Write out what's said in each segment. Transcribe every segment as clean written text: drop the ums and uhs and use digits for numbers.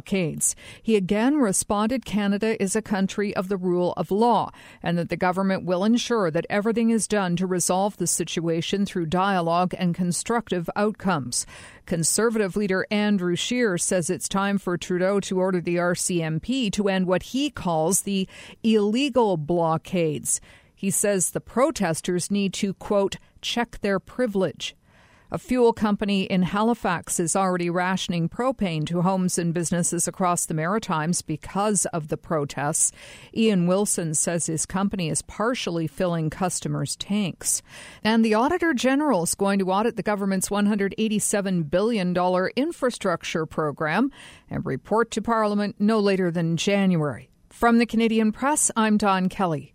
blockades. He again responded Canada is a country of the rule of law and that the government will ensure that everything is done to resolve the situation through dialogue and constructive outcomes. Conservative leader Andrew Scheer says it's time for Trudeau to order the RCMP to end what he calls the illegal blockades. He says the protesters need to, quote, check their privilege. A fuel company in Halifax is already rationing propane to homes and businesses across the Maritimes because of the protests. Ian Wilson says his company is partially filling customers' tanks. And the Auditor General is going to audit the government's $187 billion infrastructure program and report to Parliament no later than January. From the Canadian Press, I'm Dawn Kelly.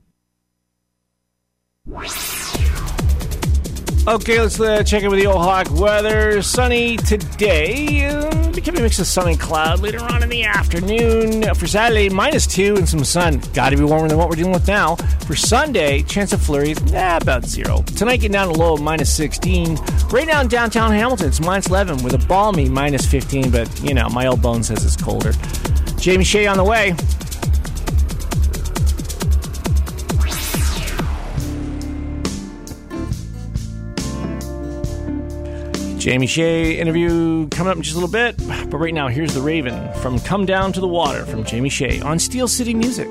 Okay, let's check in with the old hawk weather. Sunny today. Becoming a mix of sun and cloud later on in the afternoon. For Saturday, -2 and some sun. Got to be warmer than what we're dealing with now. For Sunday, chance of flurries, about 0. Tonight, getting down to low of -16. Right now in downtown Hamilton, it's -11 with a balmy -15. But, you know, my old bone says it's colder. Jamie Shea on the way. Jamie Shea interview coming up in just a little bit. But right now, here's The Raven from Come Down to the Water from Jamie Shea on Steel City Music.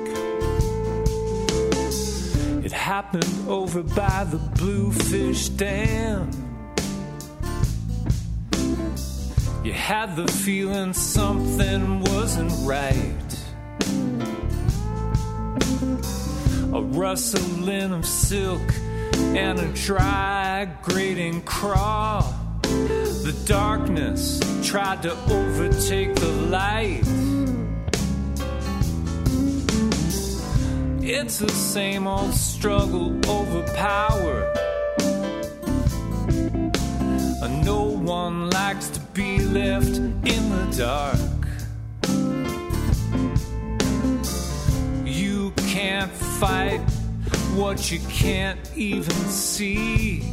It happened over by the Bluefish Dam. You had the feeling something wasn't right. A rustling of silk and a dry grating craw. The darkness tried to overtake the light. It's the same old struggle over power. No one likes to be left in the dark. You can't fight what you can't even see.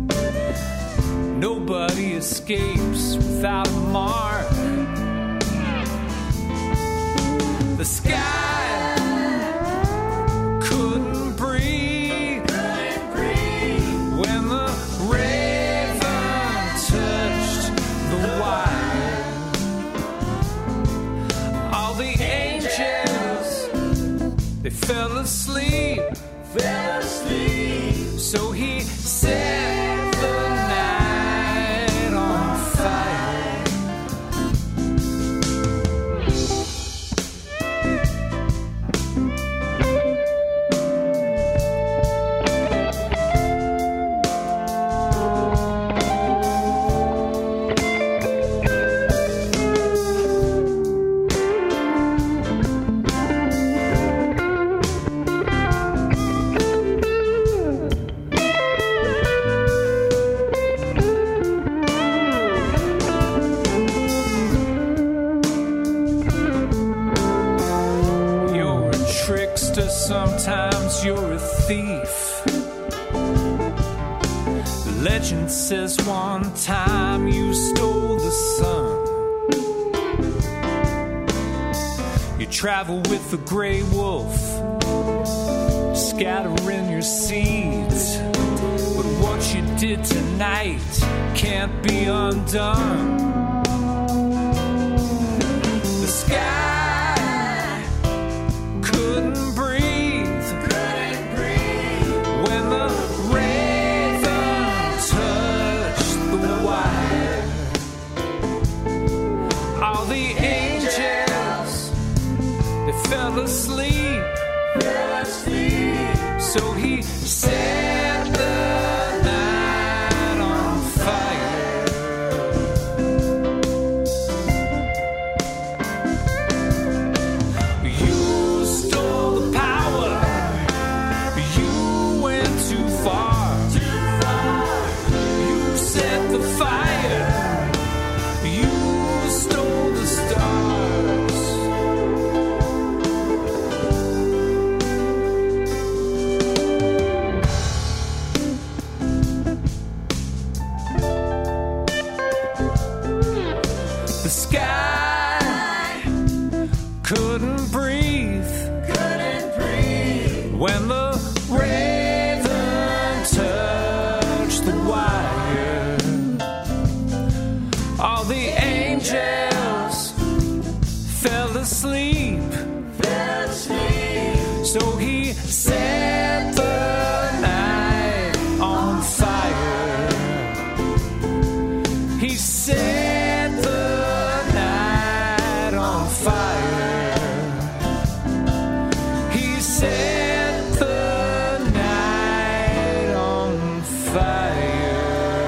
Nobody escapes without a mark. The sky couldn't breathe when the raven touched the wire. All the angels, they fell asleep. So he set the night on fire. Sometimes you're a thief. The legend says one time you stole the sun. You travel with the gray wolf, scattering your seeds. But what you did tonight can't be undone. The sky couldn't breathe. Fell asleep. So he set the night on fire. You stole the power. You went too far. You set the fire. You stole the stars. couldn't breathe. When the raven touched the wire, all the angels fell asleep. So he set the night on fire. He set the night on fire. He set the night on fire.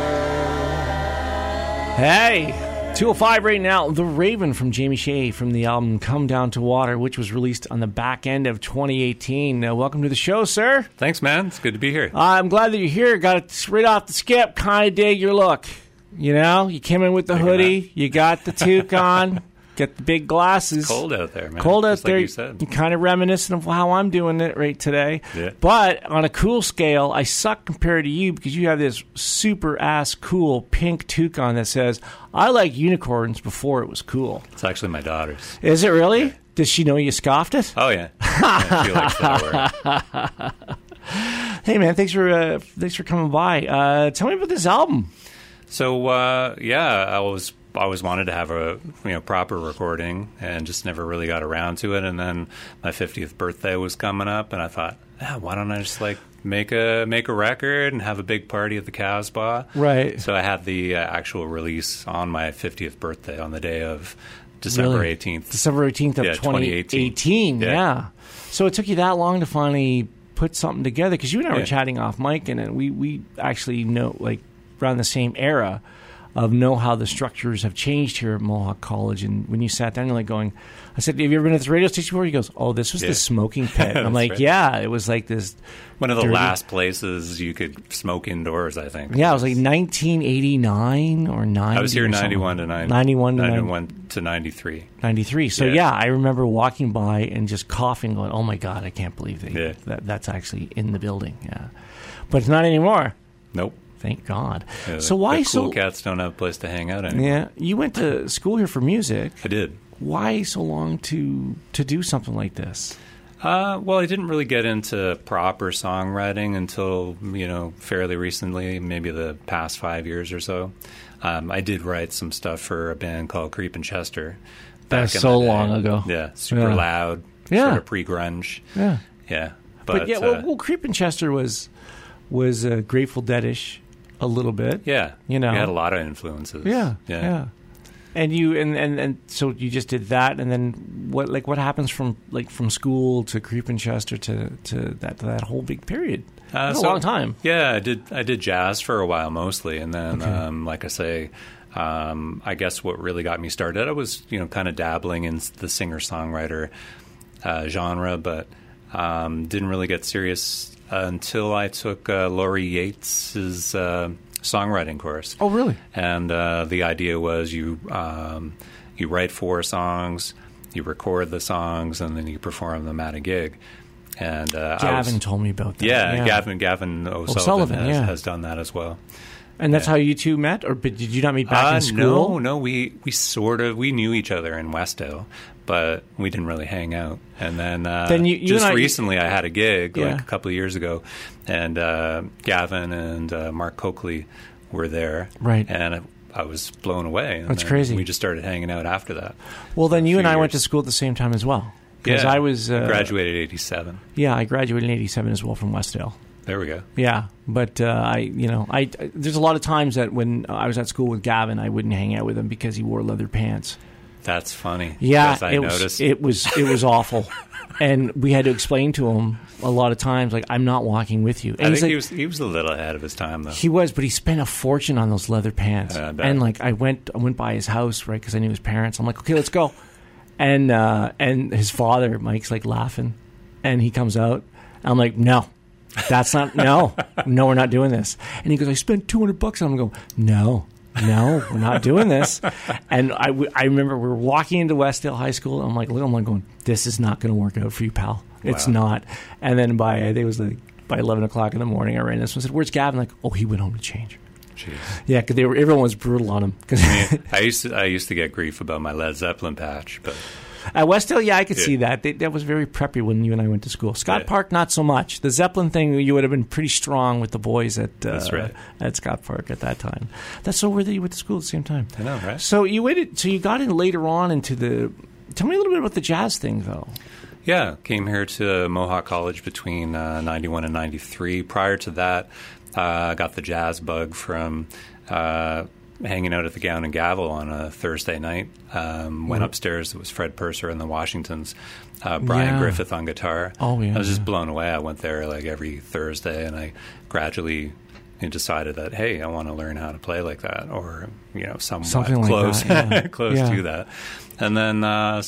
Hey, 2:05 right now. The Raven from Jamie Shea from the album Come Down to Water, which was released on the back end of 2018. Welcome to the show, sir. Thanks, man. It's good to be here. I'm glad that you're here. Got it right off the skip. Kind of dig your look. You know, you came in with the hoodie. You got the toque on. Get the big glasses. It's cold out there, man. Cold out Just there. Like you said. You're kind of reminiscent of how I'm doing it right today. Yeah. But on a cool scale, I suck compared to you because you have this super ass cool pink toque on that says, I like unicorns before it was cool. It's actually my daughter's. Is it really? Yeah. Does she know you scoffed it? Oh, yeah. Yeah, she likes that word. Hey, man, thanks for coming by. Tell me about this album. So, I always wanted to have a proper recording and just never really got around to it. And then my 50th birthday was coming up, and I thought, why don't I just make a record and have a big party at the Casbah? Right. So I had the actual release on my 50th birthday on the day of December 18th. December 18th of 2018. Yeah. So it took you that long to finally put something together because you and I were chatting off mic, and we actually know around the same era of know how the structures have changed here at Mohawk College. And when you sat down, you're going, I said, have you ever been at this radio station before? He goes, oh, this was the smoking pit. And I'm like, right. Yeah, it was like this. One of the last places you could smoke indoors, I think. Yeah, it was like 1989 or 90. I was here 91 to 93. 93. So, I remember walking by and just coughing, going, oh, my God, I can't believe that's actually in the building. Yeah. But it's not anymore. Nope. Thank God. Yeah, so why the cool cats don't have a place to hang out anymore. Yeah, you went to school here for music. I did. Why so long to do something like this? Well, I didn't really get into proper songwriting until fairly recently, maybe the past 5 years or so. I did write some stuff for a band called Creepin' Chester. That's so long ago. Yeah, super loud, sort of pre-grunge. Yeah, yeah. But well, Creepin' Chester was Grateful Dead-ish. A little bit, we had a lot of influences. Yeah. And you and so you just did that, and then what happens from school to Creepin' Chester to that whole big period? That's a long time. Yeah, I did jazz for a while mostly, and then like I say, I guess what really got me started, I was kind of dabbling in the singer-songwriter genre, but didn't really get serious until I took Laurie Yates's songwriting course. Oh, really? And the idea was you write 4 songs, you record the songs, and then you perform them at a gig. And Gavin told me about that. Yeah. Gavin O'Sullivan has done that as well. And that's how you two met, or did you not meet back in school? No, we we knew each other in Westdale, but we didn't really hang out. And then, you just and recently, I had a gig a couple of years ago, and Gavin and Mark Coakley were there, right? And I was blown away. And that's crazy. We just started hanging out after that. Well, then you and I went to school at the same time as well. Because I was graduated in '87. Yeah, I graduated in '87 as well from Westdale. There we go. Yeah, but there's a lot of times that when I was at school with Gavin, I wouldn't hang out with him because he wore leather pants. That's funny. Yeah, I noticed. It was awful, and we had to explain to him a lot of times, I'm not walking with you. And I think he was a little ahead of his time, though. He was, but he spent a fortune on those leather pants. And I went by his house, right, because I knew his parents. I'm like, okay, let's go. And his father, Mike's laughing, and he comes out. I'm like, no. That's not, no, we're not doing this. And he goes, I spent $200 on him. I go, no, we're not doing this. And I remember we were walking into Westdale High School. And I'm going, this is not going to work out for you, pal. It's not. And then by 11 o'clock in the morning, I ran this one and said, where's Gavin? He went home to change. Jeez. Yeah, because everyone was brutal on him. I used to get grief about my Led Zeppelin patch, but At Westdale, yeah, I could see that. That was very preppy when you and I went to school. Scott Park, not so much. The Zeppelin thing, you would have been pretty strong with the boys at Scott Park at that time. That's so weird that you went to school at the same time. I know, right? So you got in later on into the... Tell me a little bit about the jazz thing, though. Yeah, came here to Mohawk College between 91 and 93. Prior to that, I got the jazz bug from hanging out at the Gown and Gavel on a Thursday night. Went upstairs. It was Fred Purser and the Washingtons, Brian Griffith on guitar. Oh, yeah. I was just blown away. I went there like every Thursday, and I gradually decided that, hey, I want to learn how to play like that, or something close, like close to that. And then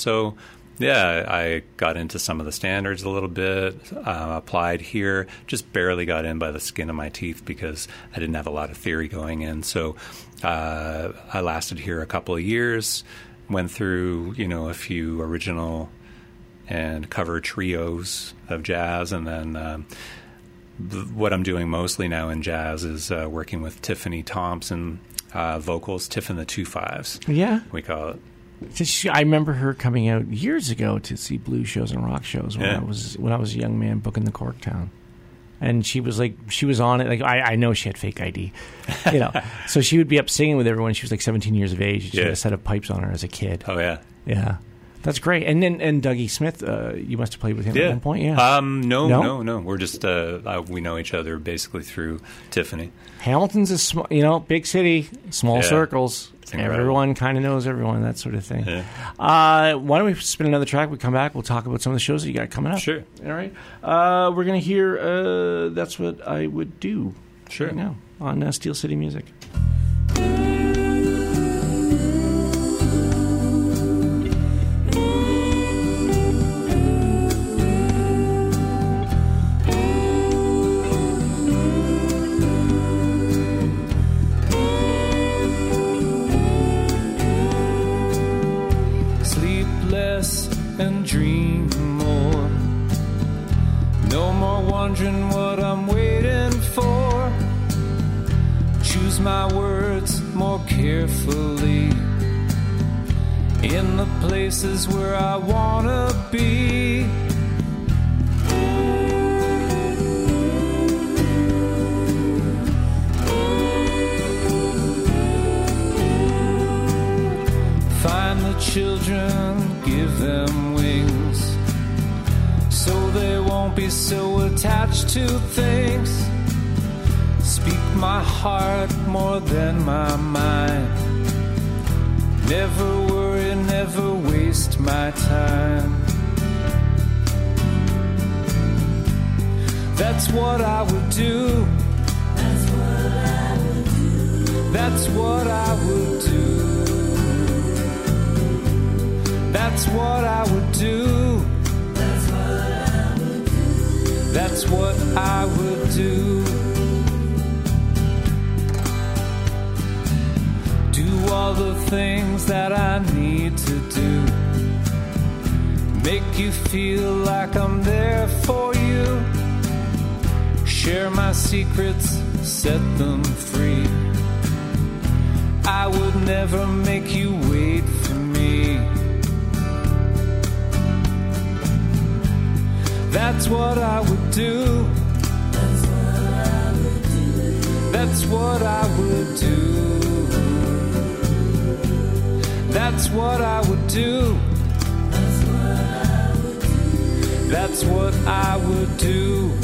I got into some of the standards a little bit, applied here, just barely got in by the skin of my teeth because I didn't have a lot of theory going in. So I lasted here a couple of years, went through, a few original and cover trios of jazz, and then what I'm doing mostly now in jazz is working with Tiffany Thompson vocals, Tiff and the 2/5s. Yeah. We call it. I remember her coming out years ago to see blues shows and rock shows when I was a young man booking the Corktown, and she was on it. Like I know she had fake ID, so she would be up singing with everyone. She was like 17 years of age. She had a set of pipes on her as a kid. Oh yeah, yeah. That's great. And then Dougie Smith, you must have played with him at one point, yeah? No. We're just we know each other basically through Tiffany. Hamilton's a small, big city, small circles. Everyone kind of knows everyone, that sort of thing. Yeah. Why don't we spin another track? We come back. We'll talk about some of the shows that you got coming up. Sure. All right. We're going to hear That's What I Would Do right now on Steel City Music. And dream more. No more wondering what I'm waiting for. Choose my words more carefully. In the places where I wanna be. Find the children, give them wings, so they won't be so attached to things. Speak my heart more than my mind. Never worry, never waste my time. That's what I would do. That's what I would do. That's what I would do. That's what I would do. That's what I would do. That's what I would do. Do all the things that I need to do. Make you feel like I'm there for you. Share my secrets, set them free. I would never make you wait for me. That's what I would do. That's what I would do. That's what I would do. That's what I would do. That's what I would do. That's what I would do.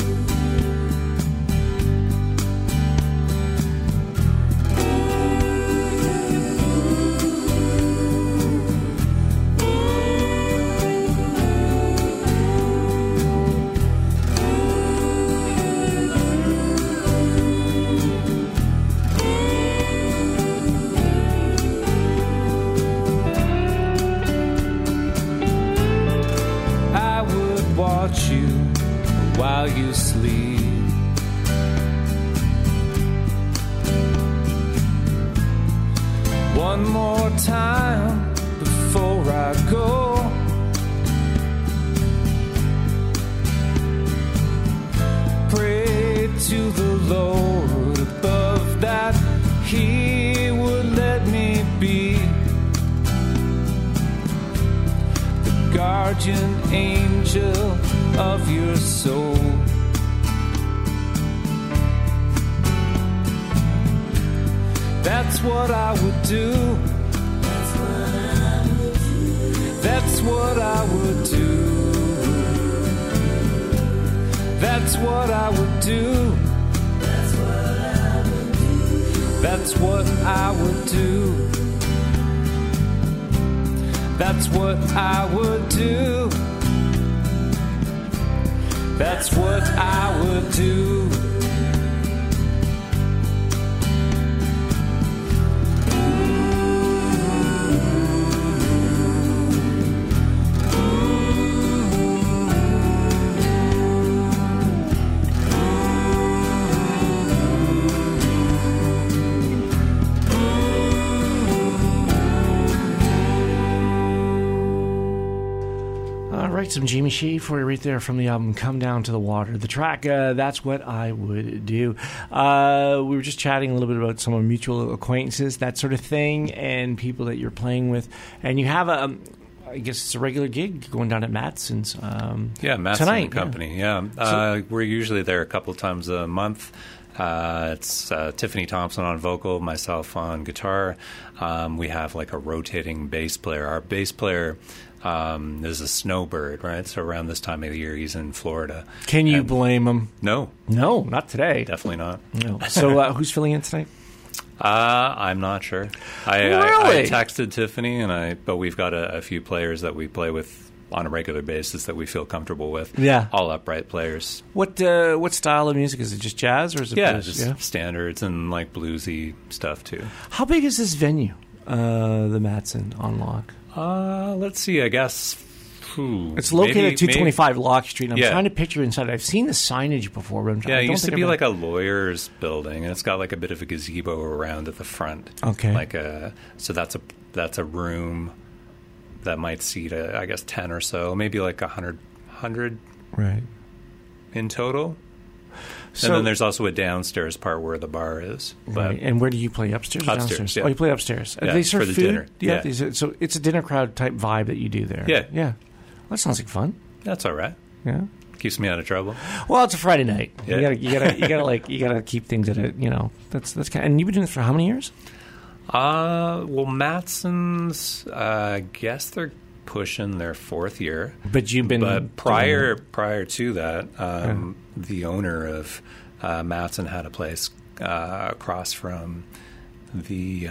You while you sleep. One more time before I go. Pray to the Lord above that He would let me be the guardian angel of your soul. That's what I would do. That's what I would do. That's what I would do. That's what I would do. That's what I would do. That's what I would do. Some Jamie Shea for you right there from the album Come Down to the Water. The track, That's What I Would Do. We were just chatting a little bit about some of mutual acquaintances, that sort of thing, and people that you're playing with. And you have I guess it's a regular gig going down at Matson's Matson tonight. Company, yeah. We're usually there a couple times a month. It's Tiffany Thompson on vocal, myself on guitar. We have like a rotating bass player. Our bass player is a snowbird, right? So around this time of the year, he's in Florida. Can you blame him? No. No, not today. Definitely not. No. So who's filling in tonight? I'm not sure. Really? I texted Tiffany, but we've got a few players that we play with on a regular basis that we feel comfortable with. Yeah. All upright players. What style of music? Is it just jazz or is it blues? Just standards and like bluesy stuff too. How big is this venue, the Matson on Lock? Let's see, I guess... It's located at 225 Lock Street. I'm trying to picture inside. I've seen the signage before. But it used to be like a lawyer's building, and it's got like a bit of a gazebo around at the front. Okay. So that's a room that might seat, I guess, 10 or so, maybe like 100 right. in total. So, and then there's also a downstairs part where the bar is. Right. And where do you play, upstairs or downstairs? Yeah. Oh, you play upstairs. Yeah, they serve for the food? dinner. Yeah. So it's a dinner crowd type vibe that you do there. Yeah. Yeah. Well, that sounds like fun. That's all right. Yeah. Keeps me out of trouble. Well, it's a Friday night. Yeah. You gotta keep things at a, that's kind of, and you've been doing this for how many years? Well, Matson's, I guess they're pushing their fourth year. But you've been... But prior to that, the owner of Matson had a place across from the...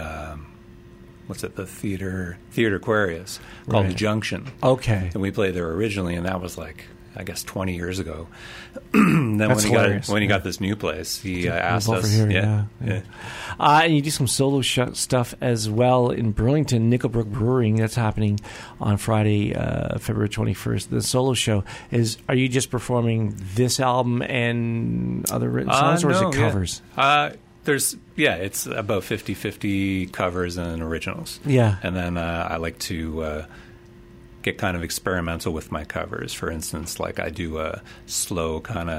the Theater Aquarius called The Junction. Okay. And we played there originally, and that was like, I guess, 20 years ago. Then That's when he got this new place, he asked us. Here, yeah. And you do some solo stuff as well in Burlington, Nickelbrook Brewing. That's happening on Friday, February 21st. The solo show are you just performing this album and other written songs, or is it covers? It's about 50-50 covers and originals. Yeah. And then I like to get kind of experimental with my covers. For instance, like I do a slow kind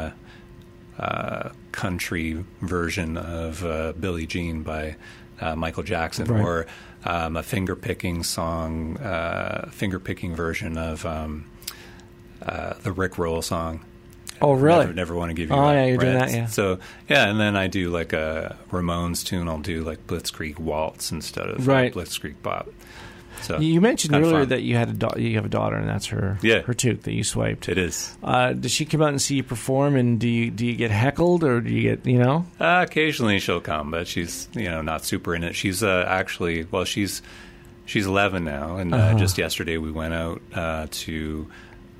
of country version of Billie Jean by Michael Jackson, right. or a finger-picking song, finger-picking version of the Rick Roll song. Oh, really? Never want to give you up. Oh, yeah, you're right? doing that, yeah. So, and then I do like a Ramones tune. I'll do like Blitzkrieg Waltz instead of Blitzkrieg Bop. So you mentioned earlier fun. that you have a daughter, and that's her toque that you swiped. It is. Does she come out and see you perform, and do you get heckled, or do you get, Occasionally she'll come, but she's, not super in it. She's actually, she's 11 now, and just yesterday we went out to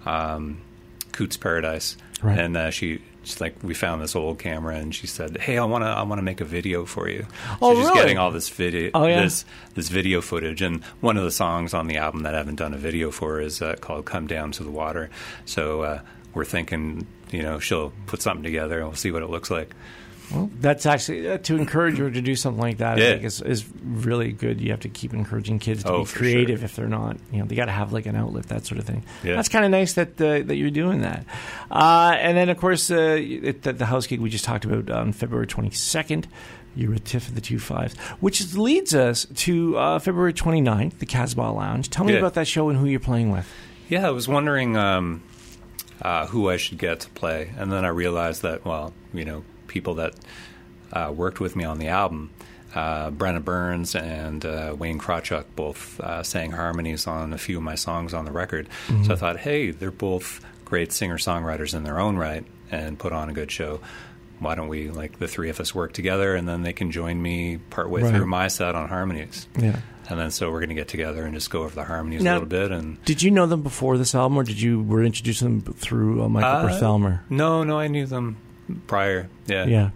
Coots Paradise. Right. And she's like, we found this old camera, and she said, "Hey, I want to make a video for you." So she's getting all this video, this video footage, and one of the songs on the album that I haven't done a video for is called "Come Down to the Water." So we're thinking, she'll put something together, and we'll see what it looks like. Well, that's actually to encourage her to do something like that. Yeah. I think is really good. You have to keep encourring kids to be creative. Sure. If they're not, they got to have like an outlet, that sort of thing. Yeah. That's kind of nice that you're doing that. And then, of course, the house gig we just talked about on February 22nd. You're with Tiff of the 2-5s, which leads us to February 29th, the Casbah Lounge. Tell me about that show and who you're playing with. Yeah, I was wondering who I should get to play, and then I realized that, well, people that worked with me on the album, Brenna Burns and Wayne Krawchuk both sang harmonies on a few of my songs on the record. Mm-hmm. So I thought, hey, they're both great singer-songwriters in their own right and put on a good show. Why don't we, the three of us, work together, and then they can join me partway through my set on harmonies. Yeah. And then so we're going to get together and just go over the harmonies a little bit. And did you know them before this album, or were introduced to them through Michael Berthelmer? No, I knew them prior. Yeah.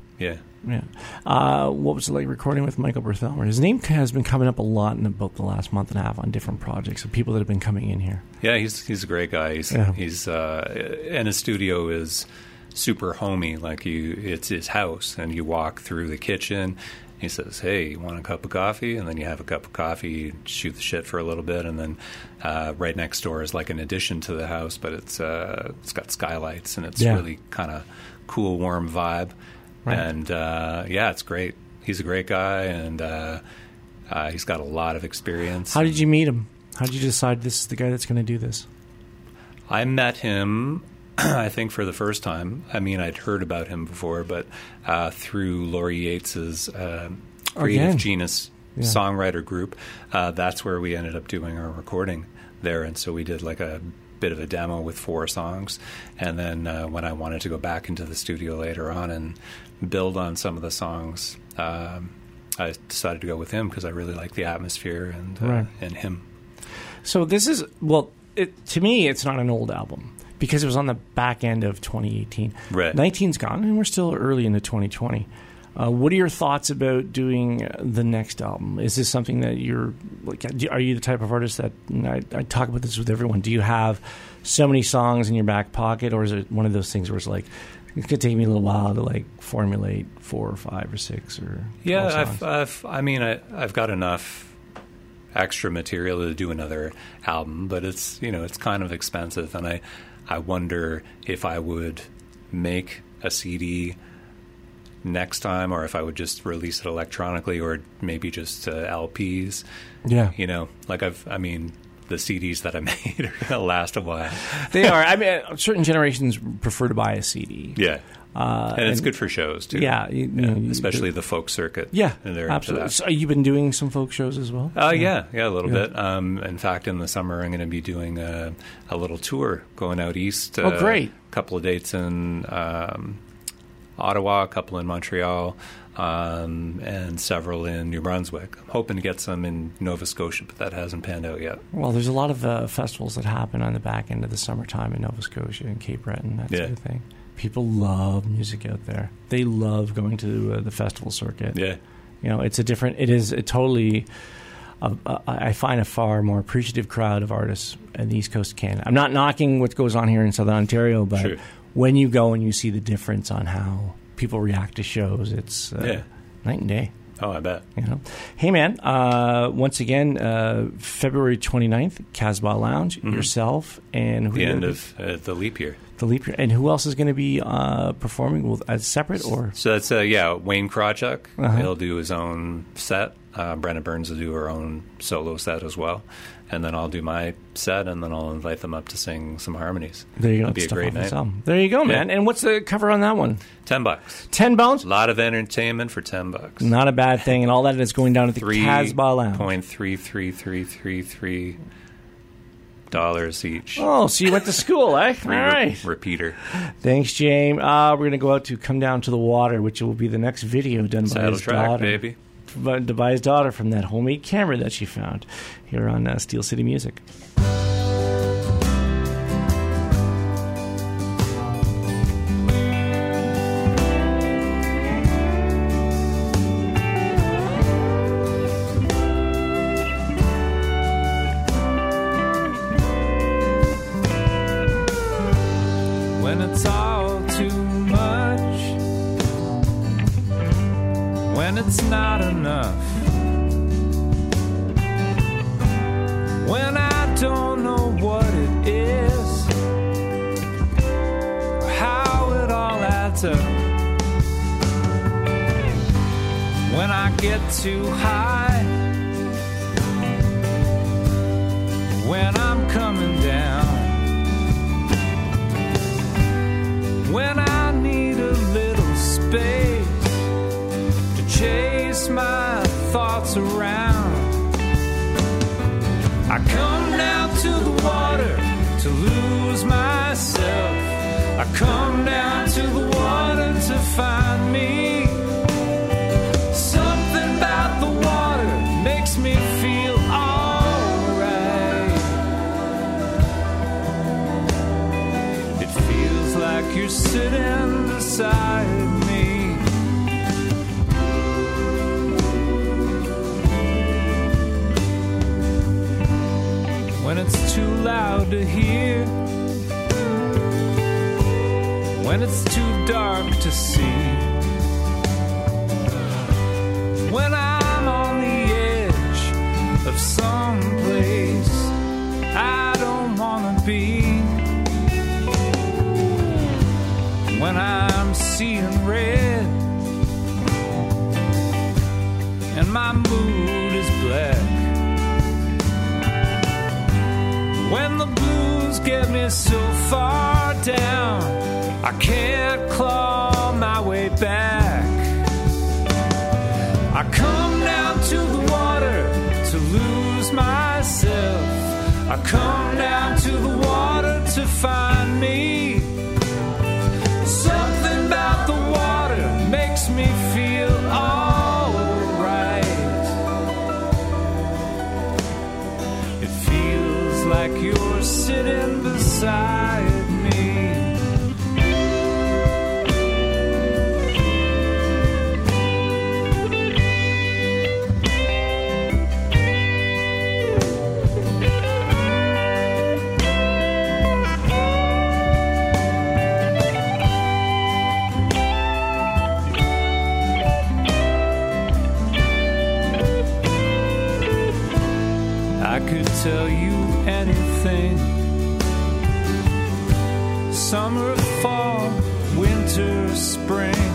What was it like recording with Michael Berthelmer? His name has been coming up a lot in about the last month and a half on different projects of people that have been coming in here. Yeah, he's a great guy. He's and his studio is super homey. It's his house, and you walk through the kitchen. He says, "Hey, you want a cup of coffee?" And then you have a cup of coffee, you shoot the shit for a little bit, and then right next door is an addition to the house, but it's got skylights, and it's really kind of cool, warm vibe. Right. And it's great. He's a great guy, and he's got a lot of experience. How did you meet him? How did you decide this is the guy that's going to do this? I met him, I think, for the first time. I mean, I'd heard about him before, but through Laurie Yates's Creative Genius songwriter group, that's where we ended up doing our recording there. And so we did a bit of a demo with 4 songs. And then when I wanted to go back into the studio later on and build on some of the songs, I decided to go with him because I really like the atmosphere and him. So this is, to me, it's not an old album, because it was on the back end of 2018. Right. 19's gone, and we're still early into 2020. What are your thoughts about doing the next album? Is this something that you're are you the type of artist that, I talk about this with everyone, do you have so many songs in your back pocket, or is it one of those things where it's it could take me a little while to formulate 4 or 5 or 6 or 12 songs? I've got enough extra material to do another album, but it's kind of expensive, and I wonder if I would make a CD next time, or if I would just release it electronically, or maybe just LPs. Yeah. The CDs that I made are going to last a while. They are. Certain generations prefer to buy a CD. Yeah. And it's good for shows, too. Yeah. Especially the folk circuit. Yeah, absolutely. So you've been doing some folk shows as well? Yeah, a little bit. In fact, in the summer, I'm going to be doing a little tour going out east. Great. A couple of dates in Ottawa, a couple in Montreal, and several in New Brunswick. I'm hoping to get some in Nova Scotia, but that hasn't panned out yet. Well, there's a lot of festivals that happen on the back end of the summertime in Nova Scotia and Cape Breton, that sort of thing. People love music out there. They love going to the festival circuit. Yeah. I find a far more appreciative crowd of artists in the East Coast of Canada. I'm not knocking what goes on here in Southern Ontario, but when you go and you see the difference on how people react to shows, it's night and day. Oh, I bet. Hey, man, once again, February 29th, Casbah Lounge, yourself, and the end of the leap year. The leap year. And who else is going to be performing? As separate or? So that's, Wayne Krawchuk. He'll do his own set. Brenna Burns will do her own solo set as well. And then I'll do my set, and then I'll invite them up to sing some harmonies. There you go. It'll be a great night. There you go, man. And what's the cover on that one? $10. $10? A lot of entertainment for $10. Not a bad thing. And all that is going down at the Casbah Lounge. $3.33333 each. Oh, so you went to school, eh? All right. Repeater. Thanks, James. We're going to go out to Come Down to the Water, which will be the next video done by his daughter. Baby. By his daughter from that homemade camera that she found here on Steel City Music. When it's all too much, when it's not enough, when I don't know what it is, or how it all adds up, when I get too high, when I'm coming down, else around. I come down to the water to lose myself. I come down to the water to find me. Something about the water makes me feel alright. It feels like you're sitting beside me. When it's too loud to hear, when it's too dark to see, when I'm on the edge of some place I don't wanna be, when I'm seeing red and my mood is black, when the blues get me so far down I can't claw my way back, I come down to the water to lose myself. I come down to the water to find me. Something about the water makes me feel alright. It feels like you're sitting beside me. I could tell you anything. Summer, fall, winter, spring.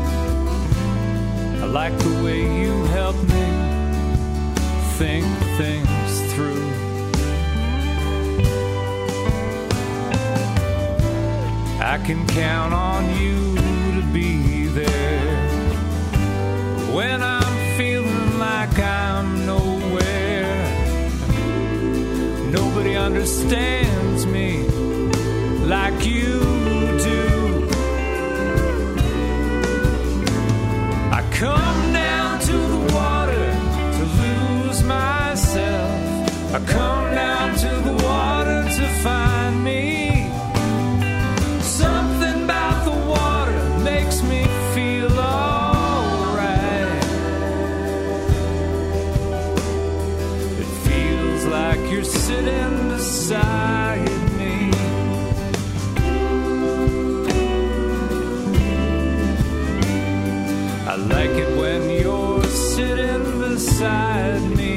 I like the way you help me think things through. I can count on you to be there when I'm feeling like I'm nowhere. Nobody understands me like you do. I come down to the water to lose myself. I come down to the water to find me. Something about the water makes me feel alright. It feels like you're sitting beside me. I like it when you're sitting beside me.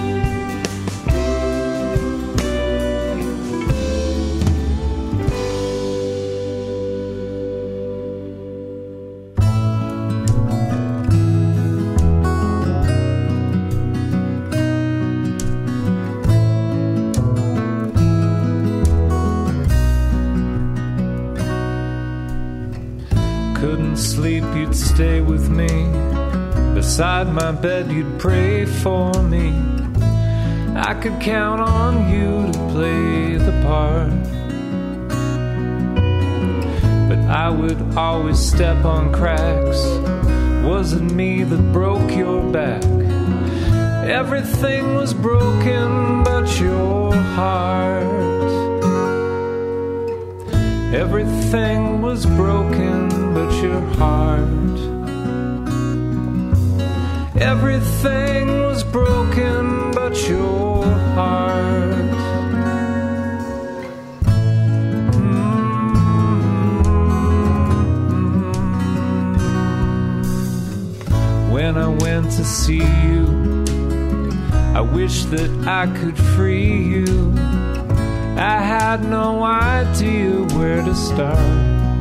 Couldn't sleep, you'd stay with me. Beside my bed, you'd pray for me. I could count on you to play the part, but I would always step on cracks. Was it me that broke your back? Everything was broken but your heart. Everything was broken but your heart. Everything was broken but your heart. When I went to see you, I wish that I could free you. I had no idea where to start.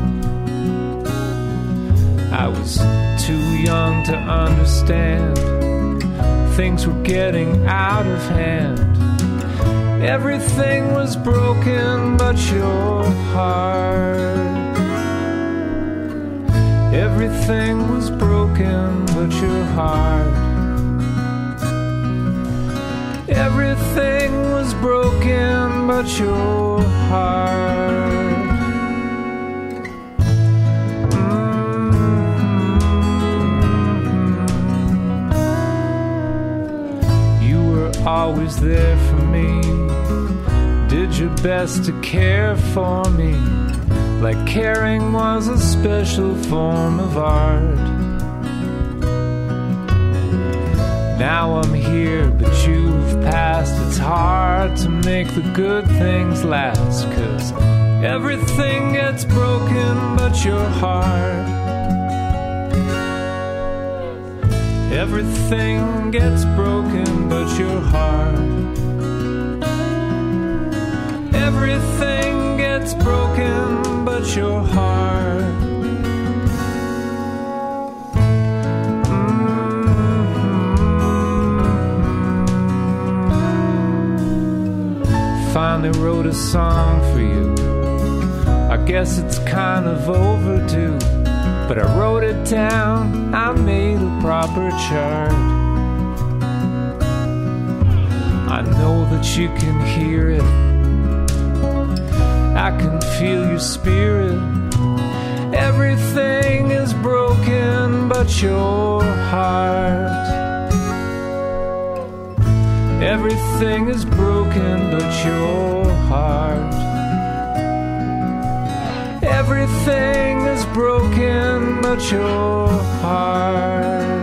I was too young to understand. Things were getting out of hand. Everything was broken but your heart. Everything was broken but your heart. but your heart. You were always there for me, did your best to care for me, like caring was a special form of art. Now I'm here, but you've passed. It's hard to make the good things last, 'cause everything gets broken but your heart. Everything gets broken but your heart. Everything gets broken but your heart. Finally wrote a song for you. I guess it's kind of overdue, but I wrote it down, I made a proper chart. I know that you can hear it, I can feel your spirit. Everything is broken but your heart. Everything is broken but your heart. Everything is broken but your heart.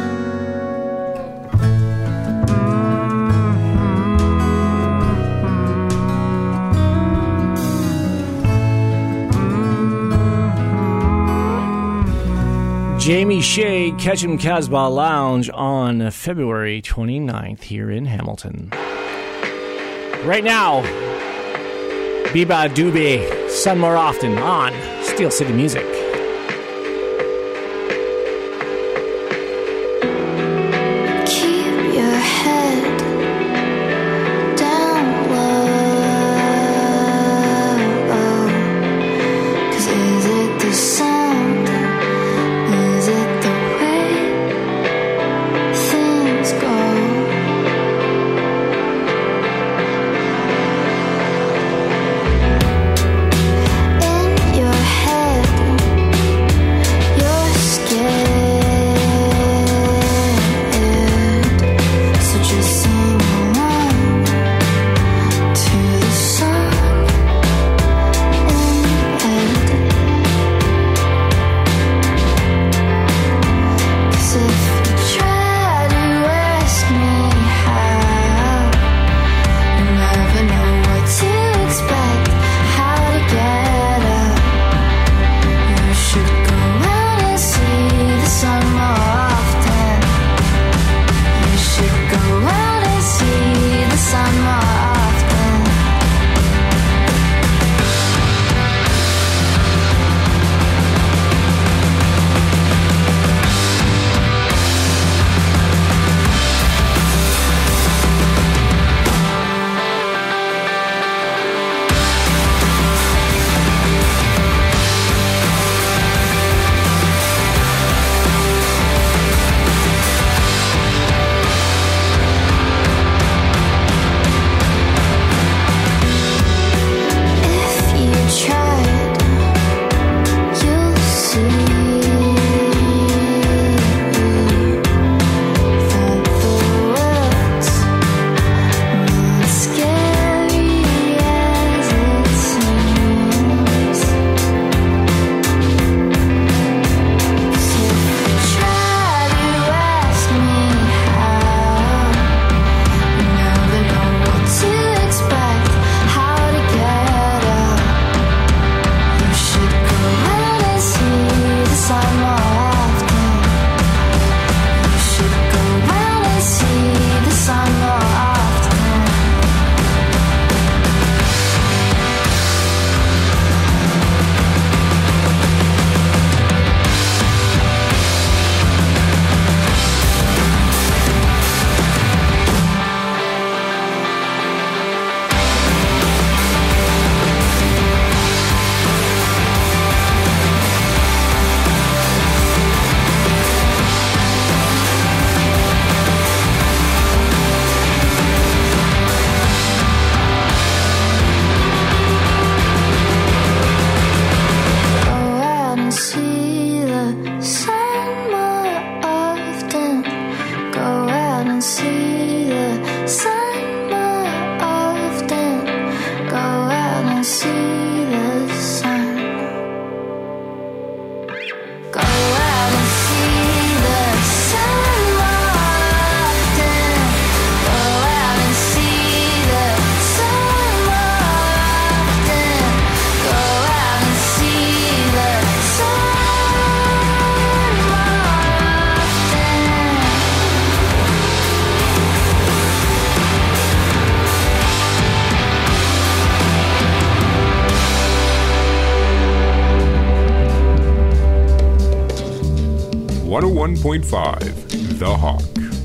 Jamie Shea, Ketchum Casbah Lounge on February 29th here in Hamilton. Right now, Biba Dubé, Sun More Often on Steel City Music. In your head 101.5 The Hawk.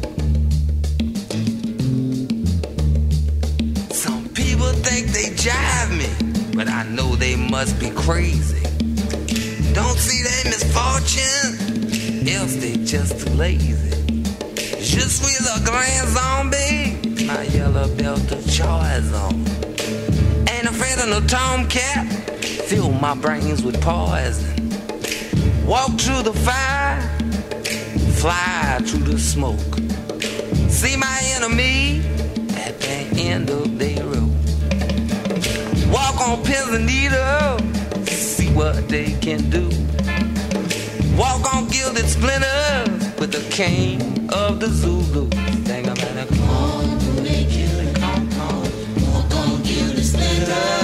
Some people think they jive me, but I know they must be crazy. Don't see their misfortune, else they just too lazy. Je suis le grand zombie, my yellow belt of choice on. Ain't afraid of no tomcat, fill my brains with poison. Walk through the fire, fly through the smoke. See my enemy at the end of their road. Walk on pins and needles, see what they can do. Walk on gilded splinters with the king of the Zulu. Think about it. Come, they kill it, come. Walk on gilded splinters.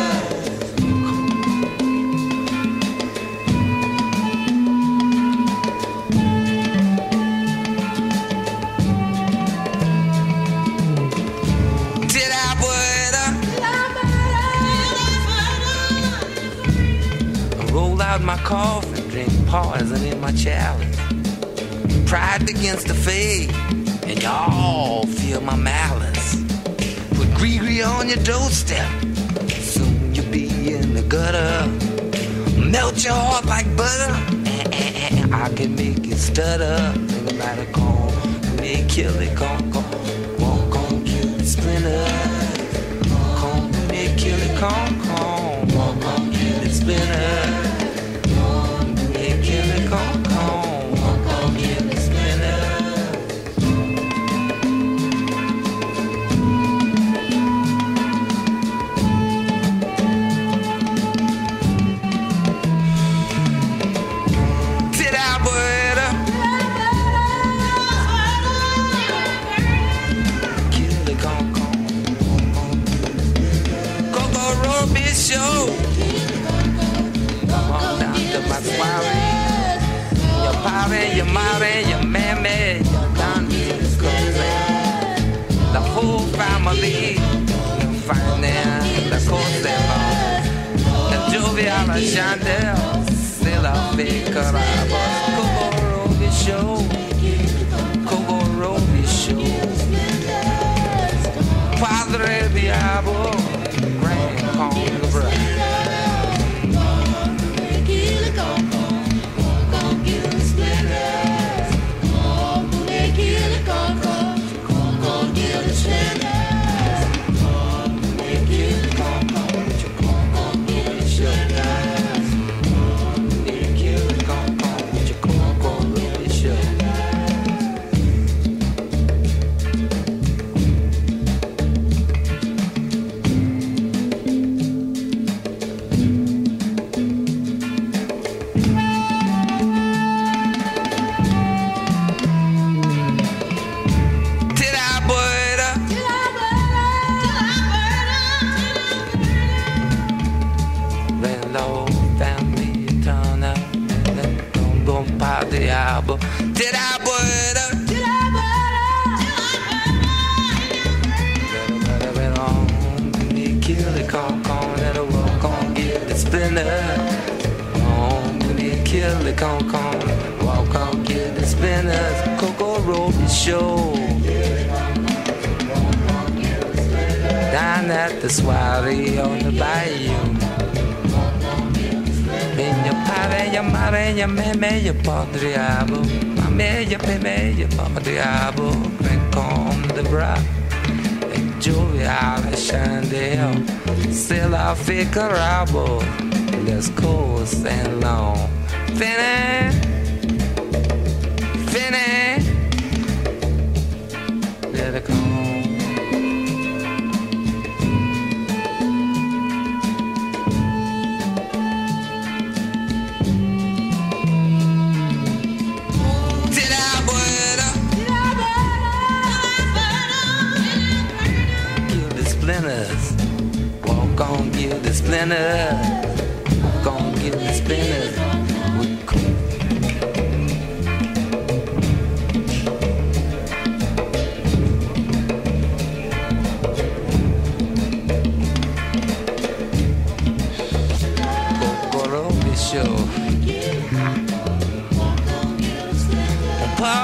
Roll out my coffin, drink poison in my chalice. Pride begins to fade, and y'all feel my malice. Put Gree on your doorstep, soon you'll be in the gutter. Melt your heart like butter, I can make it stutter. Think about it, come, me kill it, come. Walk on, kill the splinter. Come, me kill it, come. Walk on, kill the splinter. Your mommy, your mammy, your dance, the whole family, you find them, the Costello, the jovial Chandel, still a big carabas, Coco Roby Show, Padre Diablo, Grand Congress. Diablo, did I butter? Kill it, come, that'll walk on, get the splinter. Kill it, come, walk on, get the spinners. Coco Roby Show. Down at the soiree on the bayou. In your party, your mare, your meme, your podriabo. Mame, your peme, your podriabo. Drink on the bra. Jovial Chandel. Still I figure out. Let's coast and long. Finny. Let it come. Walk on, give the splinter. Walk on, give the splinter. Coco Roby Show.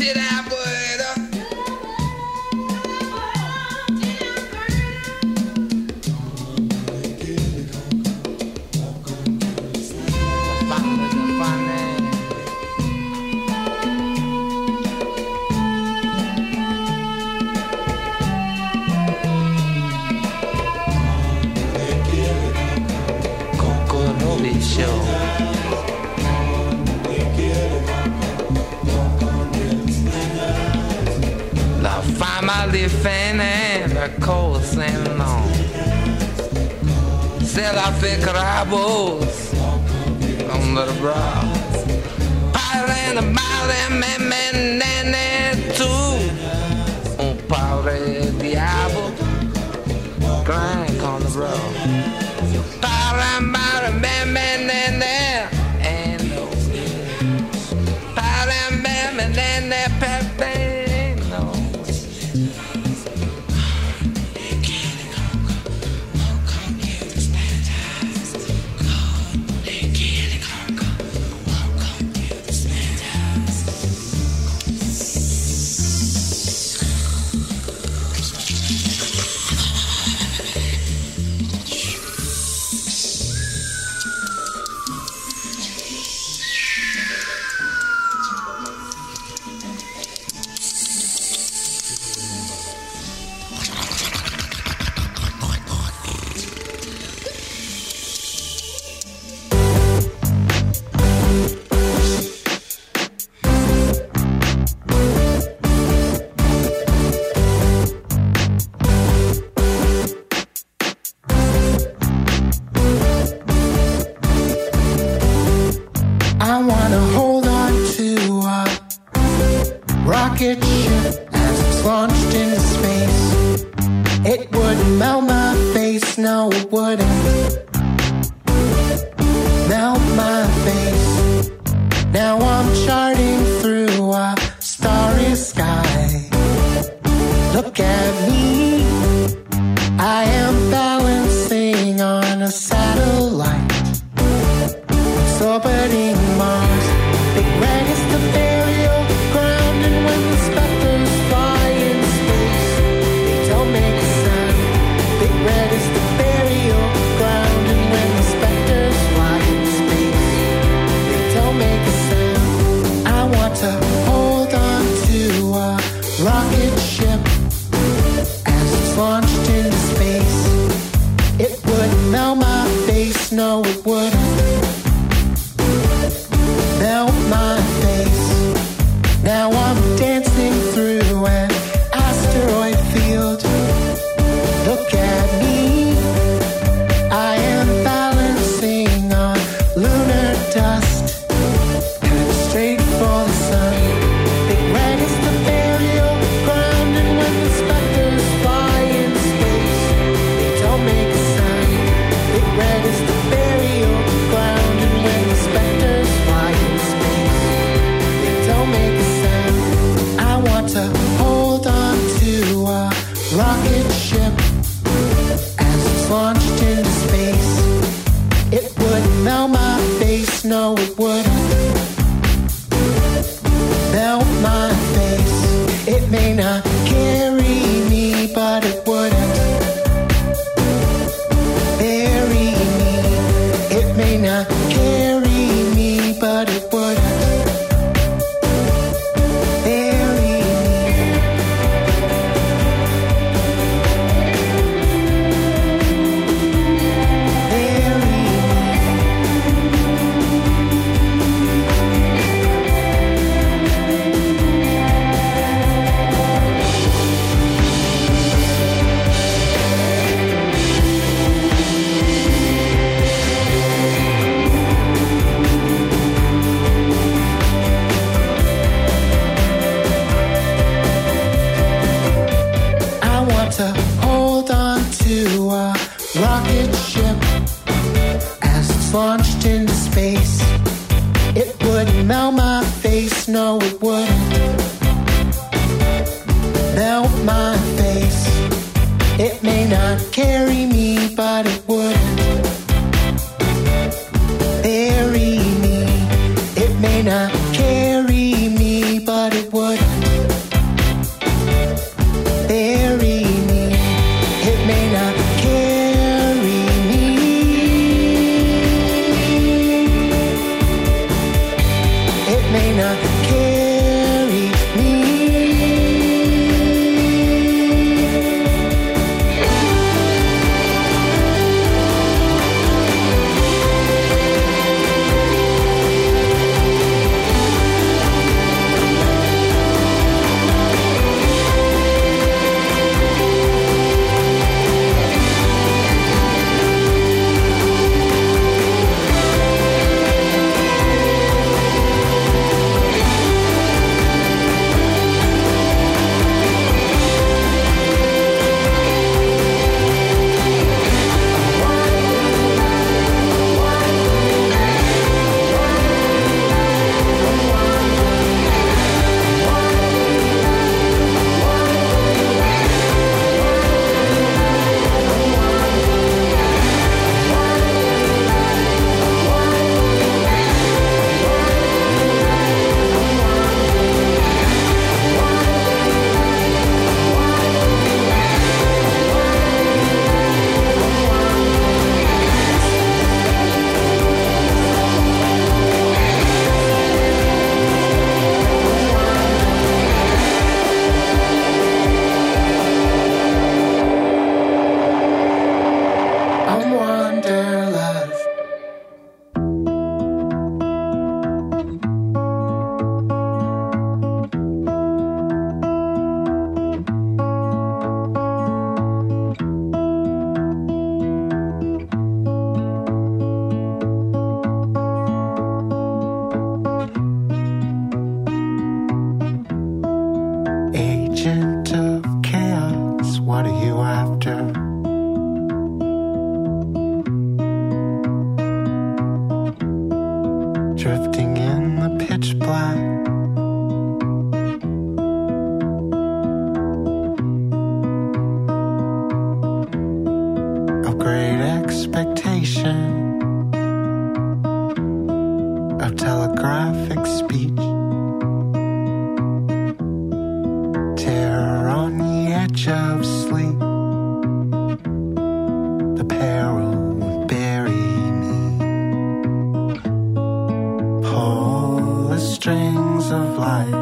Carry me, but it would may not carry me. Agent of chaos, what are you after? Drifting in the pitch black, of great expectation, of telegraphic speech. Terror on the edge of sleep. The peril would bury me. Pull the strings of life,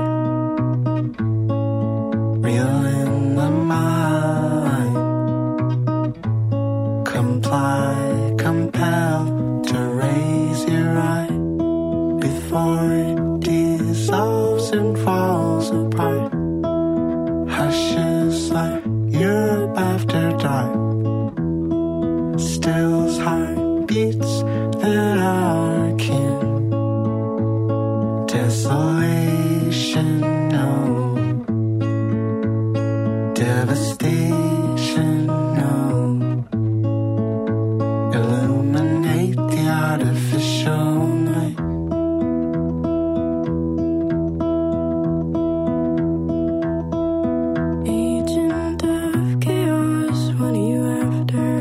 reel in the mind. Comply, compel to raise your eye before it dissolves and falls apart. Hushes like Europe after dark, stills heartbeats that are akin. Desolation, no. Devastation, no. Illuminate the artificial night. Agent of chaos, what are you after?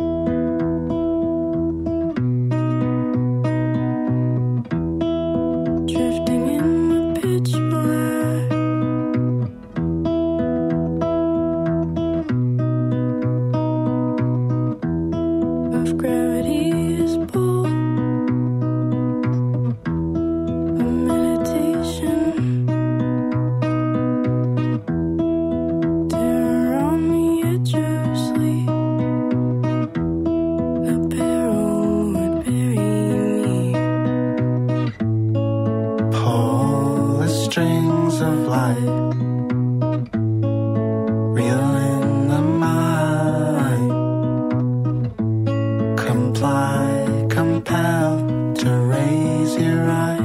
Drifting in the pitch black, of gravity's pull, a meditation. Terror on the edge of sleep. The peril would bury me. Pull the strings of life, reel in the mind. Comply, compel to raise your eye.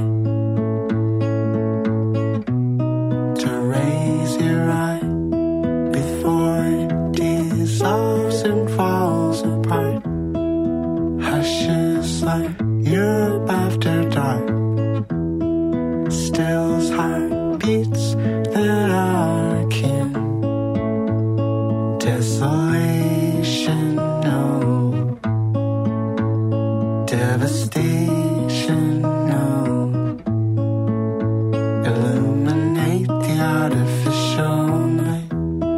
To raise your eye before it dissolves and falls apart. Hushes like Europe after dark, stills heartbeats that are akin. Desolation, no. Devastation, no. Illuminate the artificial night.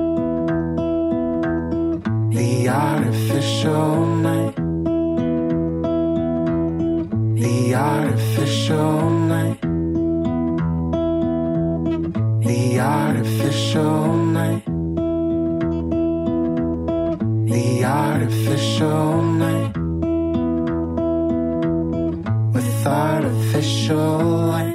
The artificial night. The artificial night. The artificial night. The artificial night. With artificial light.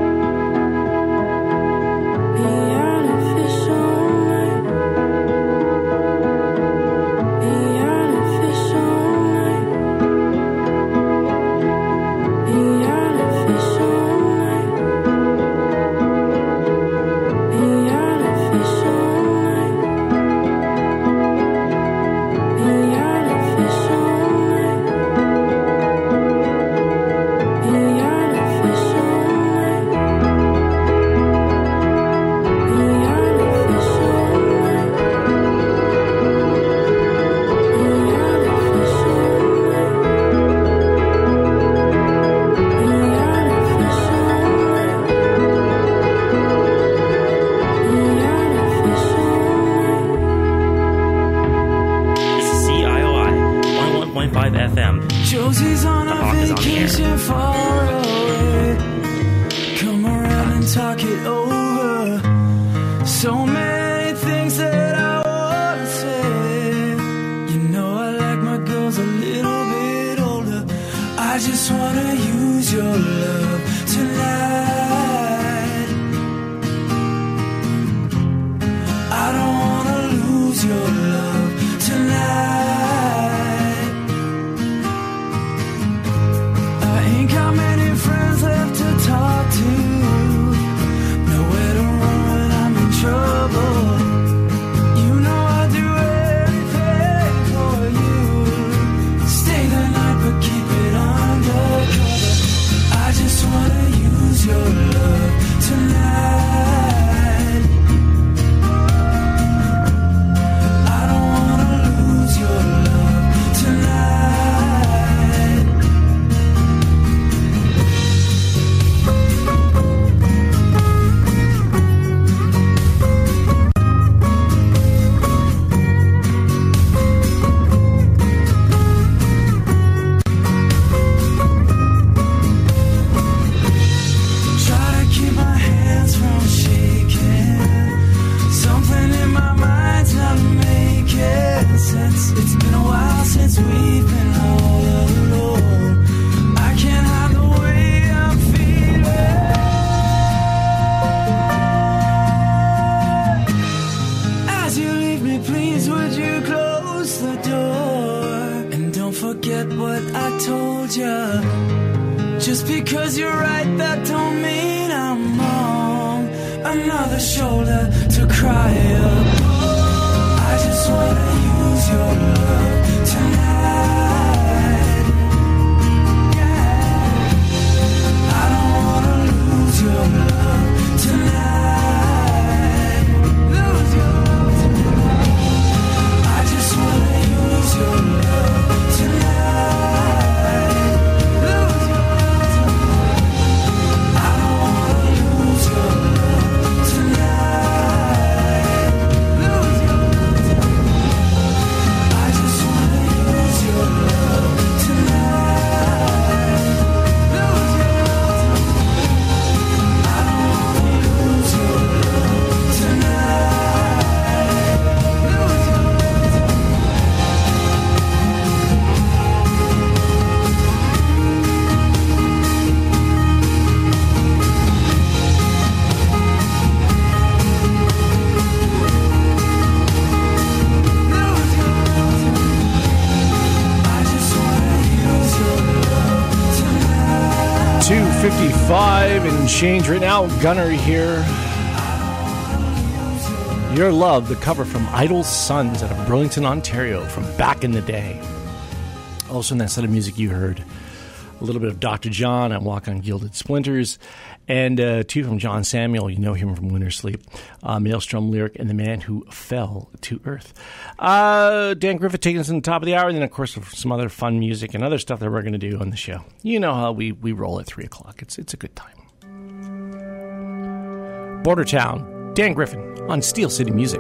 Josie's on a vacation far away. Come around and talk it over. So many things that I want to say. You know I like my girls a little bit older. I just want to use your love tonight. I don't want to lose your love tonight. Got many friends left to talk to. Nowhere to run when I'm in trouble. You know I'll do anything for you. Stay the night but keep it undercover. I just wanna use your love tonight. I don't wanna lose your love tonight. It's been a while since we've been all alone. I can't hide the way I'm feeling. As you leave me, please would you close the door? And don't forget what I told you. Just because you're right, that don't mean I'm wrong. Another shoulder to cry upon. I just wanna use your love tonight. Yeah. I don't wanna lose your love tonight. Lose your love tonight. I just wanna use your love tonight. Lose your love tonight. I don't wanna lose your love tonight. Lose your love. .55 and change right now. Gunner here. Your Love, the cover from Idle Sons out of Burlington, Ontario from back in the day. Also in that set of music you heard a little bit of Dr. John on Walk on Gilded Splinters, and two from John Samuel. You know him from Winter Sleep, Maelstrom Lyric, and The Man Who Fell to Earth. Dan Griffith taking us in the top of the hour, and then, of course, some other fun music and other stuff that we're going to do on the show. You know how we roll at 3 o'clock. It's a good time. Border Town, Dan Griffin on Steel City Music.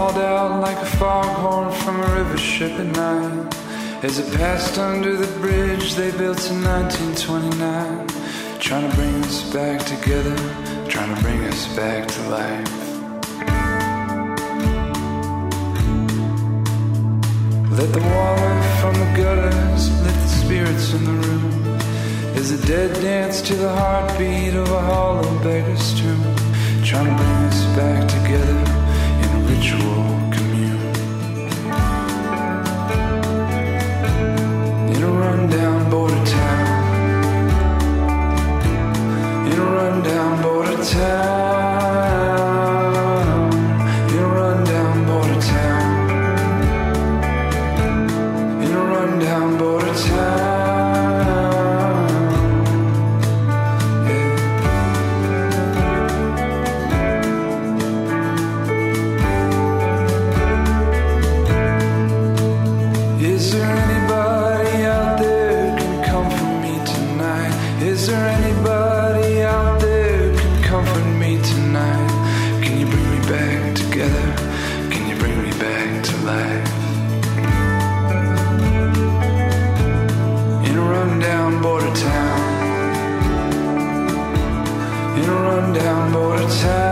called out like a foghorn from a river ship at night as it passed under the bridge they built in 1929, trying to bring us back together, trying to bring us back to life. Let the water from the gutters lift the spirits in the room as the dead dance to the heartbeat of a hollow beggar's tomb, trying to bring us back together in a ritual commune. In a rundown border town, in a rundown border town, in a rundown border town, in a rundown border town. Rundown border town.